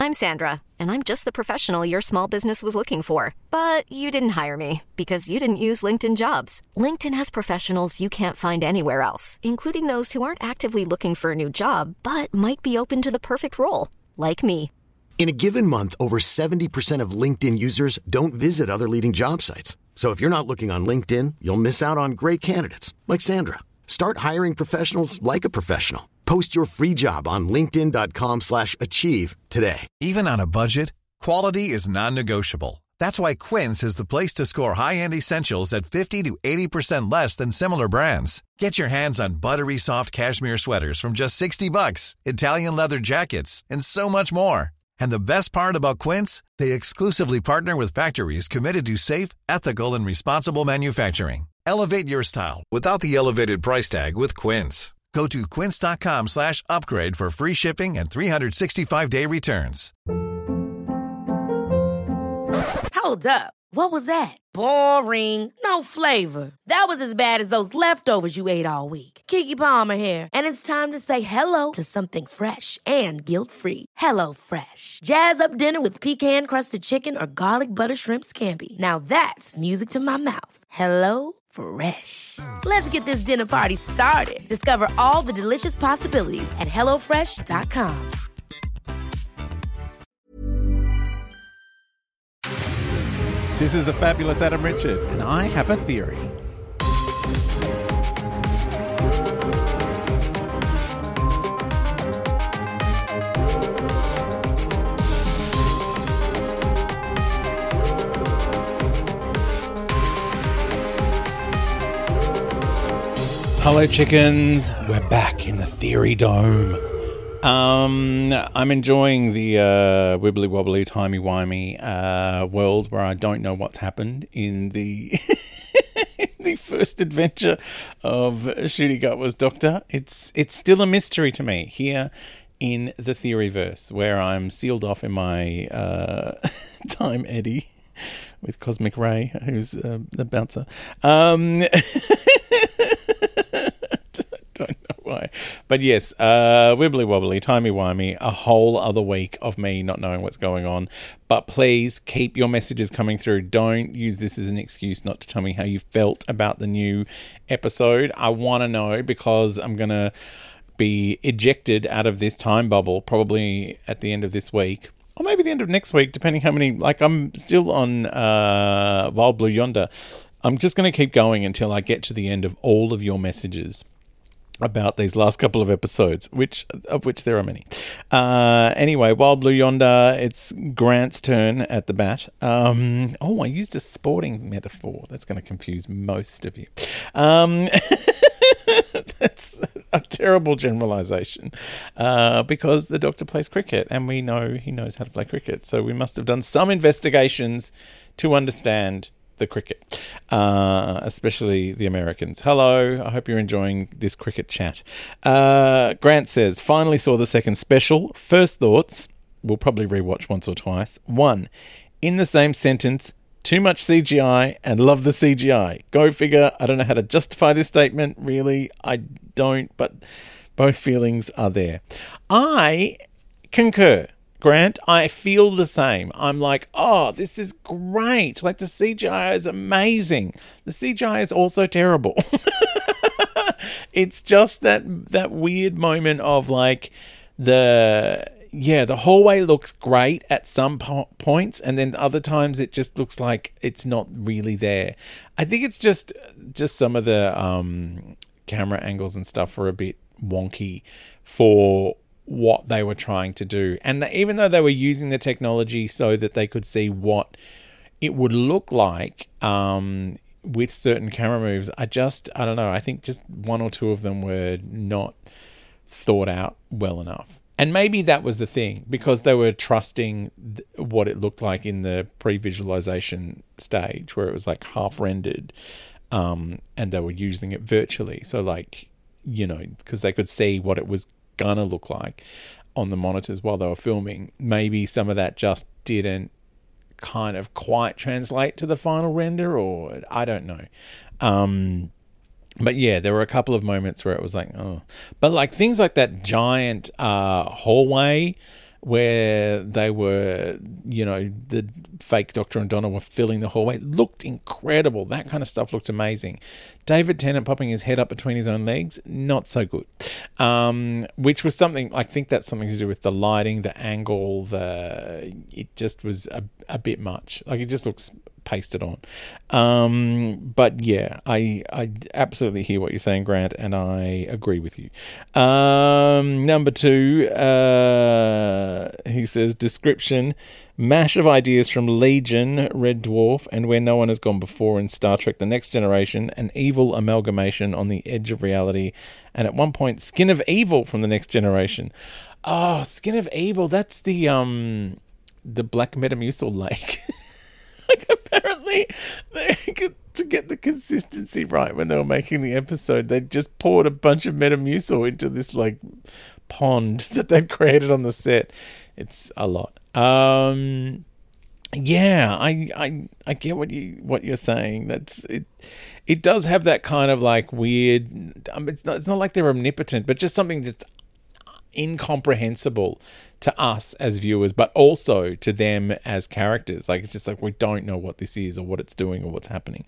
I'm Sandra, and I'm just the professional your small business was looking for. But you didn't hire me because you didn't use LinkedIn Jobs. LinkedIn has professionals you can't find anywhere else, including those who aren't actively looking for a new job, but might be open to the perfect role, like me. In a given month, over 70% of LinkedIn users don't visit other leading job sites. So if you're not looking on LinkedIn, you'll miss out on great candidates like Sandra. Start hiring professionals like a professional. Post your free job on linkedin.com/achieve today. Even on a budget, quality is non-negotiable. That's why Quince is the place to score high-end essentials at 50 to 80% less than similar brands. Get your hands on buttery soft cashmere sweaters from just $60, Italian leather jackets, and so much more. And the best part about Quince, they exclusively partner with factories committed to safe, ethical, and responsible manufacturing. Elevate your style without the elevated price tag with Quince. Go to quince.com/upgrade for free shipping and 365-day returns. Hold up. What was that? Boring. No flavor. That was as bad as those leftovers you ate all week. Keke Palmer here, and it's time to say hello to something fresh and guilt-free. Hello Fresh. Jazz up dinner with pecan-crusted chicken or garlic butter shrimp scampi. Now that's music to my mouth. Hello Fresh. Let's get this dinner party started. Discover all the delicious possibilities at HelloFresh.com. This is the fabulous Adam Richard, and I have a theory. Hello, chickens. We're back in the Theory Dome. I'm enjoying the wibbly wobbly timey wimey world where I don't know what's happened in the the first adventure of Ncuti Gatwa's Doctor. It's still a mystery to me here in the Theoryverse, where I'm sealed off in my time eddy with Cosmic Ray, who's the bouncer. Don't know why. But yes, wibbly wobbly, timey wimey, a whole other week of me not knowing what's going on. But please keep your messages coming through. Don't use this as an excuse not to tell me how you felt about the new episode. I want to know, because I'm going to be ejected out of this time bubble probably at the end of this week. Or maybe the end of next week, depending how many... Like, I'm still on Wild Blue Yonder. I'm just going to keep going until I get to the end of all of your messages about these last couple of episodes, of which there are many. Anyway, Wild Blue Yonder, it's Grant's turn at the bat. I used a sporting metaphor. That's going to confuse most of you. That's a terrible generalisation because the Doctor plays cricket and we know he knows how to play cricket. So we must have done some investigations to understand the cricket, especially the Americans. Hello, I hope you're enjoying this cricket chat. Grant says, finally saw the second special. First thoughts, we'll probably rewatch once or twice. 1, in the same sentence, too much CGI and love the CGI. Go figure. I don't know how to justify this statement, really. I don't, but both feelings are there. I concur. Grant, I feel the same. I'm like, oh, this is great. Like, the CGI is amazing. The CGI is also terrible. It's just that weird moment of like the hallway looks great at some points, and then other times it just looks like it's not really there. I think it's just some of the camera angles and stuff are a bit wonky for what they were trying to do. And even though they were using the technology so that they could see what it would look like with certain camera moves, I don't know. I think just one or two of them were not thought out well enough. And maybe that was the thing, because they were trusting what it looked like in the pre-visualization stage, where it was like half rendered, and they were using it virtually. So like, because they could see what it was gonna look like on the monitors while they were filming. Maybe some of that just didn't kind of quite translate to the final render, or I don't know. But yeah, there were a couple of moments where it was like, oh. But like things like that giant hallway where they were, the fake Doctor and Donna were filling the hallway. It looked incredible. That kind of stuff looked amazing. David Tennant popping his head up between his own legs, not so good. Which was something, I think that's something to do with the lighting, the angle, it just was a bit much. Like, it just looks pasted on. But yeah, I absolutely hear what you're saying, Grant, and I agree with you. Number 2, he says, description, mash of ideas from Legion, Red Dwarf, and Where No One Has Gone Before in Star Trek The Next Generation, an evil amalgamation on the edge of reality, and at one point, Skin of Evil from The Next Generation. Oh, Skin of Evil, that's the Black Metamucil Lake. Like, apparently, to get the consistency right when they were making the episode, they just poured a bunch of Metamucil into this, like, pond that they'd created on the set. It's a lot. Yeah, I get what you're saying. That's it. It does have that kind of, like, weird. It's not like they're omnipotent, but just something that's incomprehensible to us as viewers, but also to them as characters. Like, it's just like, we don't know what this is or what it's doing or what's happening.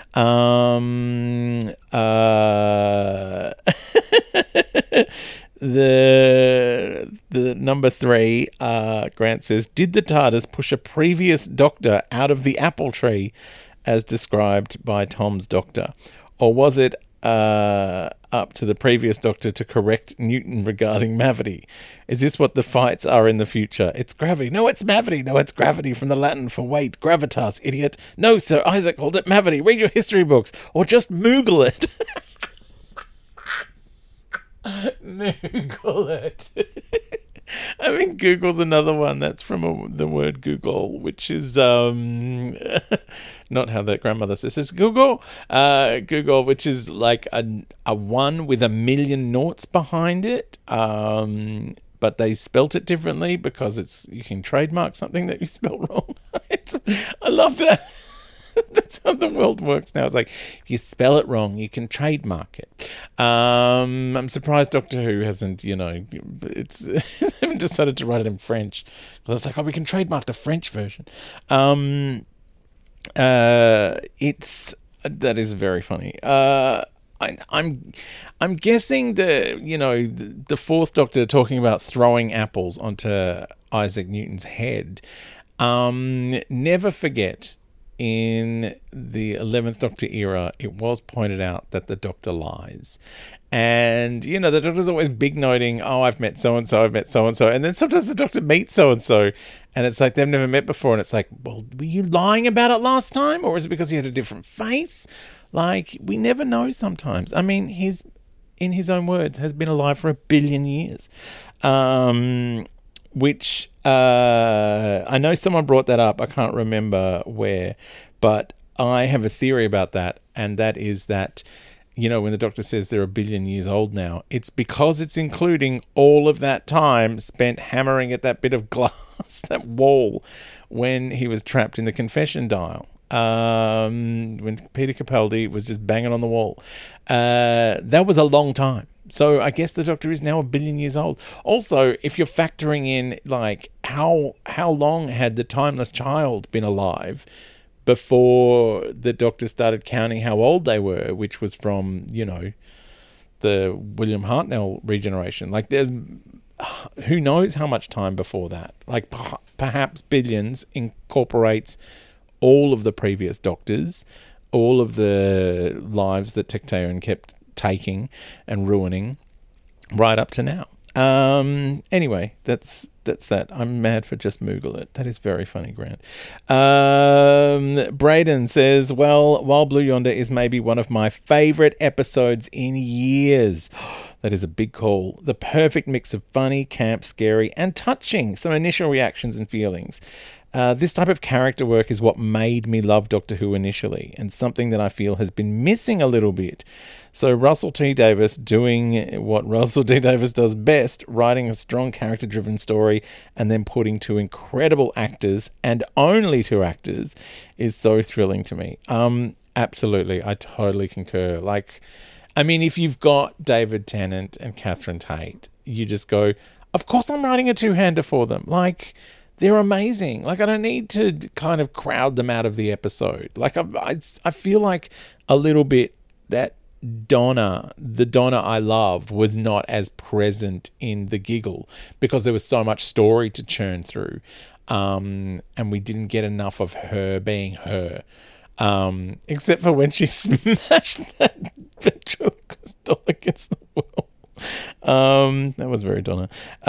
The number 3, Grant says, did the TARDIS push a previous Doctor out of the apple tree as described by Tom's Doctor? Or was it up to the previous Doctor to correct Newton regarding Mavity? Is this what the fights are in the future? It's gravity. No, it's Mavity. No, it's gravity, from the Latin for weight. Gravitas, idiot. No, Sir Isaac called it Mavity. Read your history books or just Moogle it. Moogle it. I mean, Google's another one. That's from the word Google, which is not how that grandmother says. It's Google, which is like a one with a million noughts behind it. But they spelt it differently because you can trademark something that you spelled wrong. I love that. That's how the world works now. It's like, if you spell it wrong, you can trademark it. I'm surprised Doctor Who hasn't, they haven't decided to write it in French. But it's like, we can trademark the French version. That is very funny. I'm guessing the fourth Doctor talking about throwing apples onto Isaac Newton's head. Never forget, in the 11th Doctor era, it was pointed out that the Doctor lies. And, the Doctor's always big noting, I've met so-and-so, I've met so-and-so. And then sometimes the Doctor meets so-and-so, and it's like they've never met before. And it's like, well, were you lying about it last time? Or is it because he had a different face? Like, we never know sometimes. I mean, in his own words, has been alive for 1 billion years. Which I know someone brought that up. I can't remember where, but I have a theory about that, and that is that, when the Doctor says they're 1 billion years old now, it's because it's including all of that time spent hammering at that bit of glass, that wall, when he was trapped in the confession dial. When Peter Capaldi was just banging on the wall. That was a long time. So I guess the Doctor is now 1 billion years old. Also, if you're factoring in, like, how long had the Timeless Child been alive before the Doctor started counting how old they were, which was from, the William Hartnell regeneration. Like, there's who knows how much time before that. Like, perhaps billions incorporates all of the previous Doctors, all of the lives that Tecteun kept taking and ruining right up to now. Anyway, that's that. I'm mad for just Moogle it. That is very funny, Grant. Braden says, well, While Blue Yonder is maybe one of my favourite episodes in years. That is a big call. The perfect mix of funny, camp, scary, and touching. Some initial reactions and feelings. This type of character work is what made me love Doctor Who initially, and something that I feel has been missing a little bit. So Russell T Davies doing what Russell T Davies does best, writing a strong character-driven story and then putting 2 incredible actors, and only 2 actors, is so thrilling to me. Absolutely, I totally concur. Like, I mean, if you've got David Tennant and Catherine Tate, you just go, of course I'm writing a two-hander for them. Like, they're amazing. Like, I don't need to kind of crowd them out of the episode. Like, I feel like a little bit that Donna, the Donna I love, was not as present in The Giggle because there was so much story to churn through. And we didn't get enough of her being her. Except for when she smashed that ventriloquist doll against the wall. That was very Donna.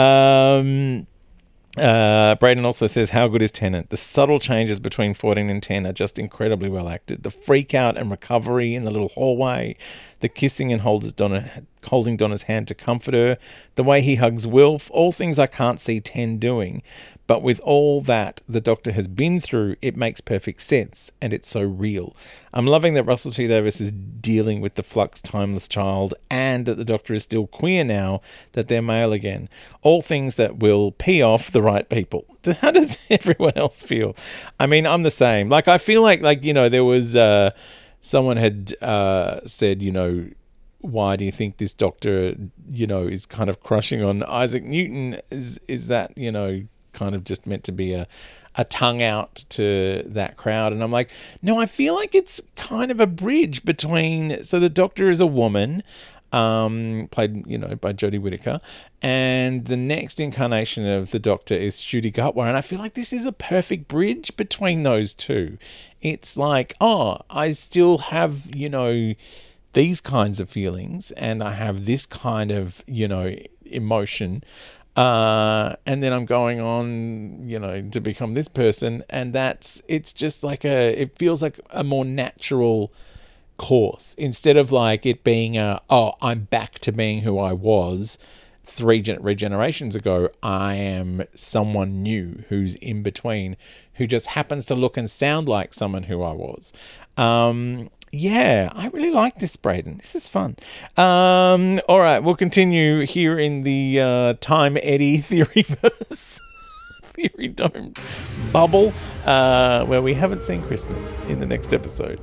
Braden also says, how good is Tennant? The subtle changes between 14 and 10 are just incredibly well acted. The freak out and recovery in the little hallway, the kissing and holding Donna's hand to comfort her, the way he hugs Wilf, all things I can't see 10 doing. But with all that the Doctor has been through, it makes perfect sense, and it's so real. I'm loving that Russell T Davies is dealing with the flux timeless child, and that the Doctor is still queer now that they're male again. All things that will pee off the right people. How does everyone else feel? I mean, I'm the same. Like, I feel like you know, there was someone had said, you know, why do you think this Doctor, you know, is kind of crushing on Isaac Newton? Is that, you know, kind of just meant to be a tongue out to that crowd? And I'm like, no, I feel like it's kind of a bridge between, so the Doctor is a woman, played, you know, by Jodie Whittaker, and the next incarnation of the Doctor is Ncuti Gatwa, and I feel like this is a perfect bridge between those two. It's like, oh, I still have, you know, these kinds of feelings, and I have this kind of, you know, emotion, and then I'm going on, you know, to become this person, and it's just like it feels like a more natural course, instead of like it being I'm back to being who I was 3 regenerations ago. I am someone new who's in between, who just happens to look and sound like someone who I was. Yeah, I really like this, Braden. This is fun. All right, we'll continue here in the Time Eddie Theoryverse, Theory Dome bubble, where we haven't seen Christmas in the next episode.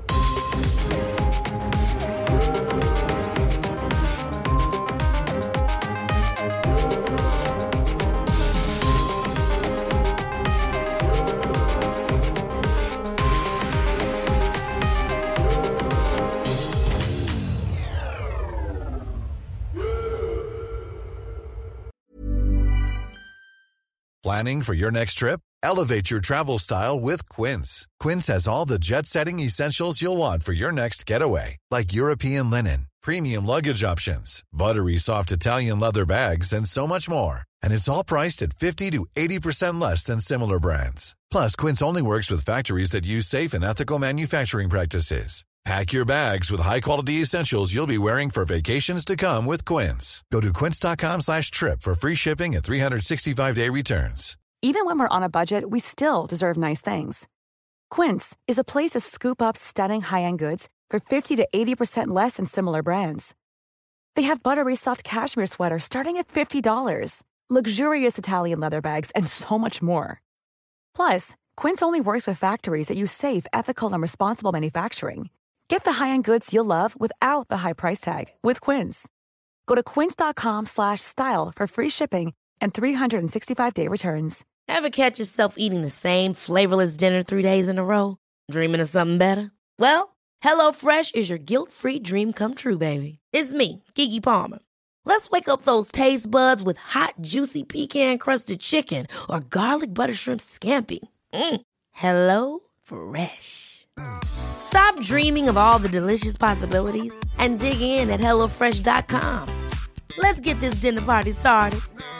Planning for your next trip? Elevate your travel style with Quince. Quince has all the jet-setting essentials you'll want for your next getaway, like European linen, premium luggage options, buttery soft Italian leather bags, and so much more. And it's all priced at 50 to 80% less than similar brands. Plus, Quince only works with factories that use safe and ethical manufacturing practices. Pack your bags with high-quality essentials you'll be wearing for vacations to come with Quince. Go to quince.com/trip for free shipping and 365-day returns. Even when we're on a budget, we still deserve nice things. Quince is a place to scoop up stunning high-end goods for 50 to 80% less than similar brands. They have buttery soft cashmere sweaters starting at $50, luxurious Italian leather bags, and so much more. Plus, Quince only works with factories that use safe, ethical, and responsible manufacturing. Get the high-end goods you'll love without the high price tag with Quince. Go to quince.com/style for free shipping and 365-day returns. Ever catch yourself eating the same flavorless dinner 3 days in a row? Dreaming of something better? Well, HelloFresh is your guilt-free dream come true, baby. It's me, Keke Palmer. Let's wake up those taste buds with hot, juicy pecan-crusted chicken or garlic butter shrimp scampi. Hello Fresh. Stop dreaming of all the delicious possibilities and dig in at HelloFresh.com. Let's get this dinner party started.